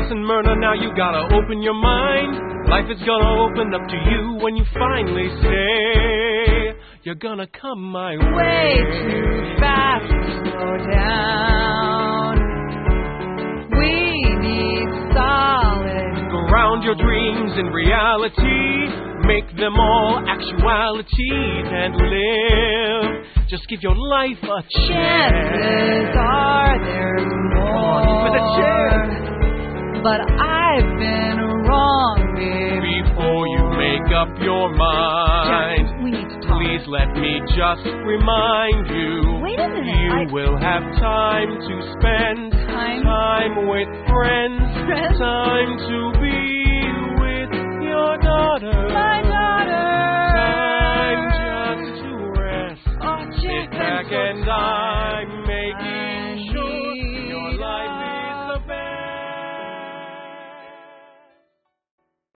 Listen, Myrna, now you gotta open your mind. Life is gonna open up to you when you finally say you're gonna come my way. Way too fast to slow down. We need solid. Ground your dreams in reality. Make them all actualities and live. Just give your life a chance. Chances are there's more. With a chance. But I've been wrong Before you make up your mind. Jack, we need to talk. Please let me just remind you. Wait a minute. You will have time to spend time with friends. Time to be with your daughter. My daughter. Time just to rest. Oh, Jack, Sit back I'm so and